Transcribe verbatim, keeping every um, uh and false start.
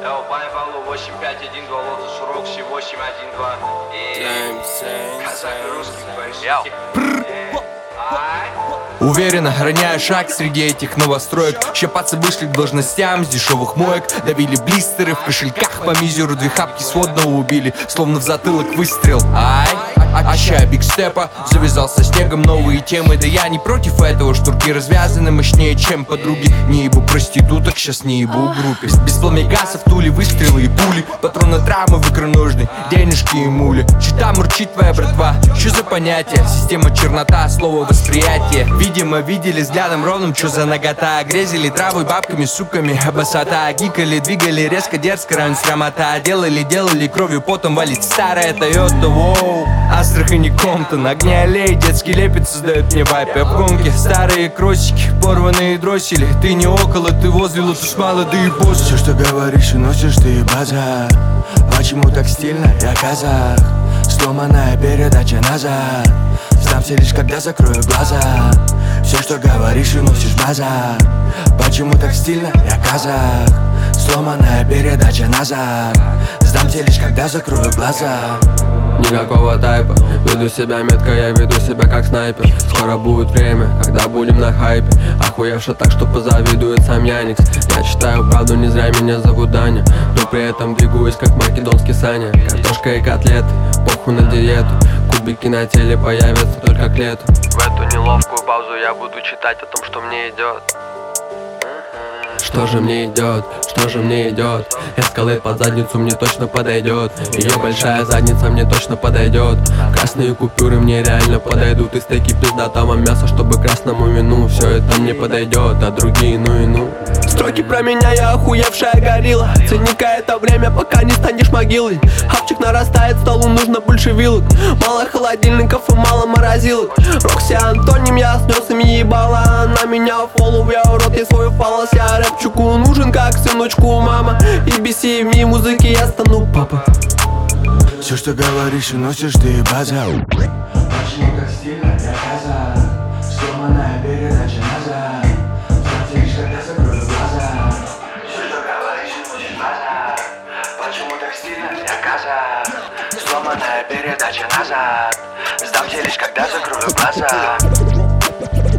Эо, пани Павлу, восемь пять один два, Лотос Рокси, восемь один два. Казах и русский, говоришь. Уверенно роняю шаг среди этих новостроек. Щепаться вышли к должностям с дешевых моек. Давили блистеры в кошельках по мизеру. Две хапки сводного убили, словно в затылок выстрел. Ай, ощущая бигстепа, завязал со снегом новые темы. Да я не против этого, шнурки развязаны мощнее, чем подруги. Не ебу проституток, сейчас не ебу в группе. Без пламегаса в Туле выстрелы и пули. Патроны травмы в икроножной, денежки и мули. Чита мурчит твоя братва, что за понятие? Система чернота, слово восприятие. Видимо, видели взглядом ровным, что за нагота. Грезили травой, бабками, суками, обосота. Гикали, двигали резко, дерзко, раньше срамота. Делали, делали, кровью потом валит старая Тойота, воу. Астрахань и Комптон, огни аллей, детский лепет создает мне вайп. Я в гонке, старые кросики, порванные дроссели. Ты не около, ты возле, лутус мало, да и босс. Все, что говоришь и носишь, ты и база. Почему так стильно, я казах? Сломанная передача назад. Сдамся лишь когда закрою глаза. Все, что говоришь и носишь база. Почему так стильно, я казах? Сломанная передача назад. Сдамся лишь когда закрою глаза. Никакого тайпа, веду себя метко, я веду себя как снайпер. Скоро будет время, когда будем на хайпе. Охуевши так, что позавидует сам Яникс. Я читаю правду, не зря меня зовут Даня. Но при этом двигаюсь как македонский Саня. Картошка и котлеты, похуй на диету. Кубики на теле появятся только к лету. В эту неловкую паузу я буду читать о том, что мне идет. Что же мне идет, что же мне идет? Эскалейт под задницу мне точно подойдет. Ее большая задница мне точно подойдет. Красные купюры мне реально подойдут. И стейки пиздатого мяса, чтобы красному вину. Все это мне подойдет, а другие ну и ну. Строки про меня, я охуевшая горилла. Ценника это время, пока не станешь могилой. Хавчик нарастает, столу нужно больше вилок. Мало холодильников и мало морозилок. Рокси антоним, я снес им ебала. На меня фоллоу, я урод, я свой фалос. Я рэпчику нужен как сыночку мама. И би си в ми музыки я стану папа. Все, что говоришь и носишь, ты и база. Почему так стильно, я казах? Сломанная передача назад. Сдамся лишь когда закрою глаза. Все, что говоришь и носишь база. Почему так стильно, я казах? Сломанная передача назад. Сдамся лишь когда закрою глаза.